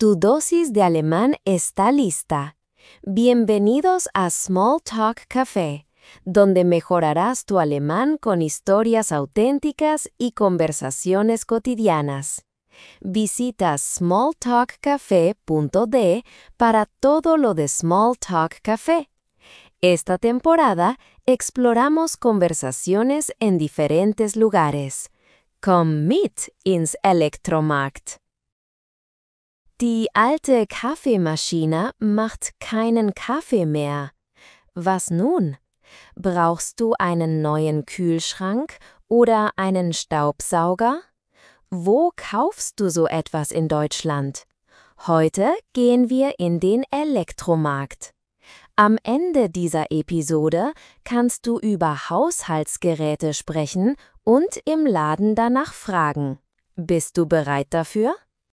Tu dosis de alemán está lista. Bienvenidos a Small Talk Café, donde mejorarás tu alemán con historias auténticas y conversaciones cotidianas. Visita smalltalkcafe.de para todo lo de Small Talk Café. Esta temporada exploramos conversaciones en diferentes lugares. Komm mit ins Elektromarkt. Die alte Kaffeemaschine macht keinen Kaffee mehr. Was nun? Brauchst du einen neuen Kühlschrank oder einen Staubsauger? Wo kaufst du so etwas in Deutschland? Heute gehen wir in den Elektromarkt. Am Ende dieser Episode kannst du über Haushaltsgeräte sprechen und im Laden danach fragen. Bist du bereit dafür?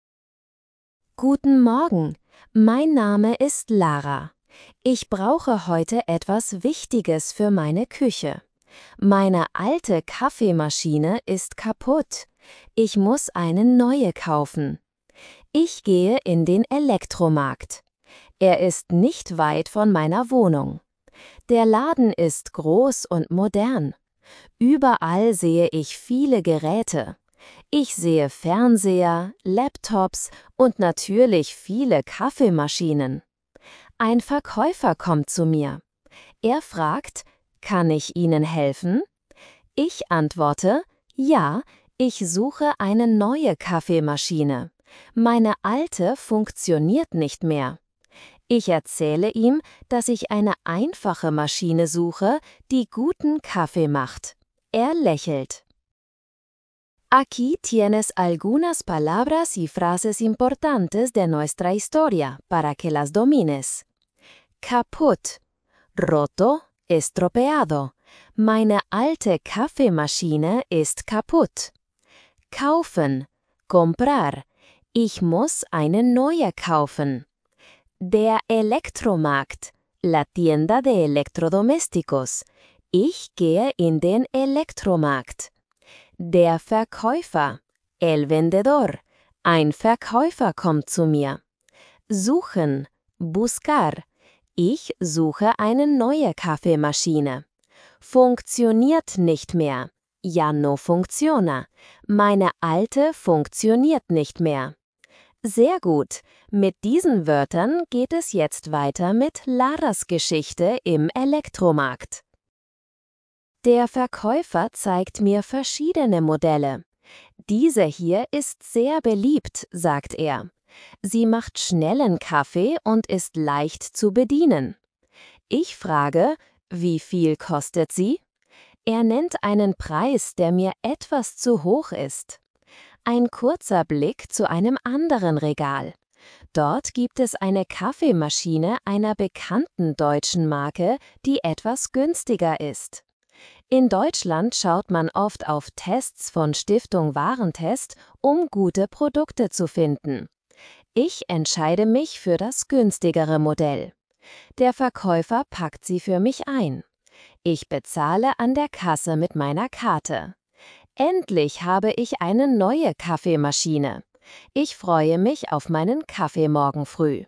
Guten Morgen, mein Name ist Lara. Ich brauche heute etwas Wichtiges für meine Küche. Meine alte Kaffeemaschine ist kaputt. Ich muss eine neue kaufen. Ich gehe in den Elektromarkt. Er ist nicht weit von meiner Wohnung. Der Laden ist groß und modern. Überall sehe ich viele Geräte. Ich sehe Fernseher, Laptops und natürlich viele Kaffeemaschinen. Ein Verkäufer kommt zu mir. Er fragt, kann ich Ihnen helfen? Ich antworte, ja, ich suche eine neue Kaffeemaschine. Meine alte funktioniert nicht mehr. Ich erzähle ihm, dass ich eine einfache Maschine suche, die guten Kaffee macht. Er lächelt. Aquí tienes algunas palabras y frases importantes de nuestra historia para que las domines. Kaputt, roto, estropeado. Meine alte Kaffeemaschine ist kaputt. Kaufen, comprar. Ich muss eine neue kaufen. Der Elektromarkt, la tienda de electrodomésticos. Ich gehe in den Elektromarkt. Der Verkäufer, el vendedor. Ein Verkäufer kommt zu mir. Suchen, buscar. Ich suche eine neue Kaffeemaschine. Funktioniert nicht mehr. Ya no funciona. Meine alte funktioniert nicht mehr. Sehr gut. Mit diesen Wörtern geht es jetzt weiter mit Laras Geschichte im Elektromarkt. Der Verkäufer zeigt mir verschiedene Modelle. Diese hier ist sehr beliebt, sagt er. Sie macht schnellen Kaffee und ist leicht zu bedienen. Ich frage, wie viel kostet sie? Er nennt einen Preis, der mir etwas zu hoch ist. Ein kurzer Blick zu einem anderen Regal. Dort gibt es eine Kaffeemaschine einer bekannten deutschen Marke, die etwas günstiger ist. In Deutschland schaut man oft auf Tests von Stiftung Warentest, um gute Produkte zu finden. Ich entscheide mich für das günstigere Modell. Der Verkäufer packt sie für mich ein. Ich bezahle an der Kasse mit meiner Karte. Endlich habe ich eine neue Kaffeemaschine. Ich freue mich auf meinen Kaffee morgen früh.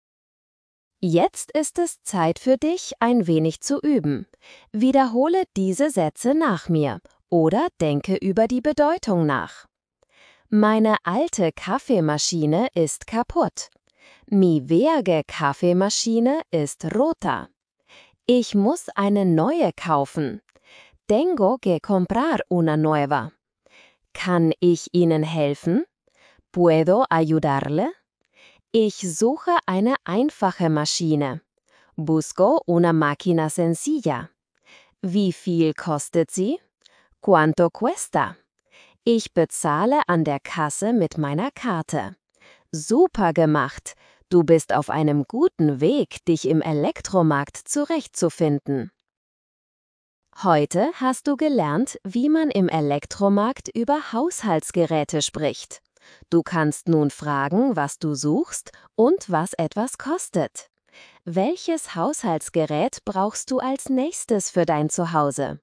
Jetzt ist es Zeit für dich, ein wenig zu üben. Wiederhole diese Sätze nach mir oder denke über die Bedeutung nach. Meine alte Kaffeemaschine ist kaputt. Mi vieja Kaffeemaschine ist rota. Ich muss eine neue kaufen. Tengo que comprar una nueva. Kann ich Ihnen helfen? ¿Puedo ayudarle? Ich suche eine einfache Maschine. Busco una máquina sencilla. Wie viel kostet sie? ¿Cuánto cuesta? Ich bezahle an der Kasse mit meiner Karte. Super gemacht! Du bist auf einem guten Weg, dich im Elektromarkt zurechtzufinden. Heute hast du gelernt, wie man im Elektromarkt über Haushaltsgeräte spricht. Du kannst nun fragen, was du suchst und was etwas kostet. Welches Haushaltsgerät brauchst du als nächstes für dein Zuhause?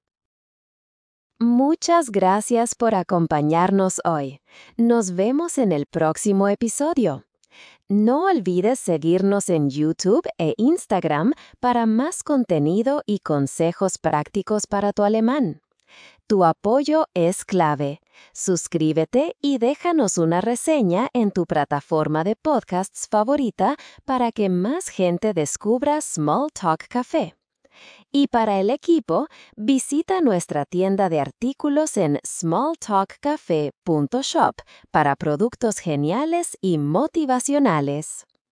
Muchas gracias por acompañarnos hoy. Nos vemos en el próximo episodio. No olvides seguirnos en YouTube e Instagram para más contenido y consejos prácticos para tu alemán. Tu apoyo es clave. Suscríbete y déjanos una reseña en tu plataforma de podcasts favorita para que más gente descubra Small Talk Café. Y para el equipo, visita nuestra tienda de artículos en smalltalkcafe.shop para productos geniales y motivacionales.